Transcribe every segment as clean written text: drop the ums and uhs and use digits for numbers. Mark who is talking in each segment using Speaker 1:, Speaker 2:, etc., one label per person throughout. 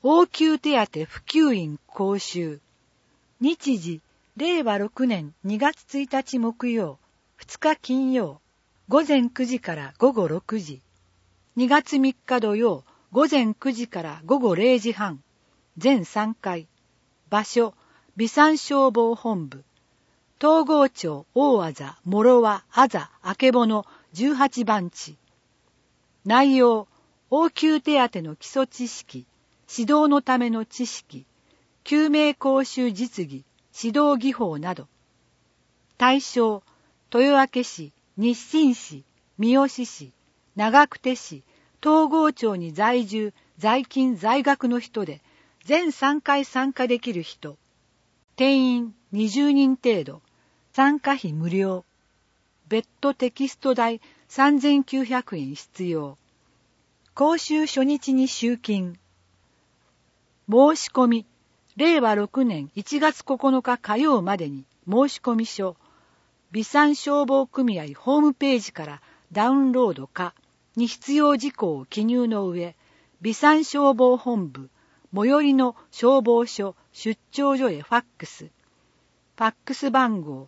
Speaker 1: 応急手当普及員講習。日時、令和6年2月1日木曜、2日金曜、午前9時から午後6時。2月3日土曜、午前9時から午後0時半。全3回。場所、備産消防本部。東郷町大あざ、諸和、あざ、あけぼの18番地。内容、応急手当の基礎知識、指導のための知識、救命講習実技、指導技法など。対象、豊明市、日清市、三好市、長久手市、東郷町に在住、在勤、在学の人で、全3回参加できる人。定員20人程度。参加費無料。別途テキスト代3900円必要。講習初日に集金。申し込み、令和6年1月9日火曜までに申し込み書、備産消防組合ホームページからダウンロードかに必要事項を記入の上、備産消防本部、最寄りの消防署出張所へファックス。ファックス番号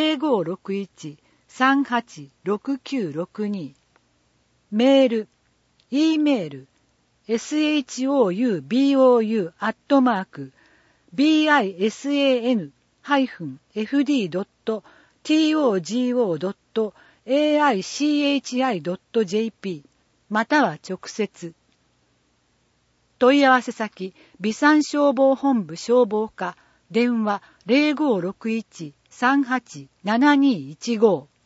Speaker 1: 0561-386962。メール、Eメール、bisan-shobu.bisan-fd.togo.aichi.jp または直接。問い合わせ先、備産消防本部消防課、電話0561-387215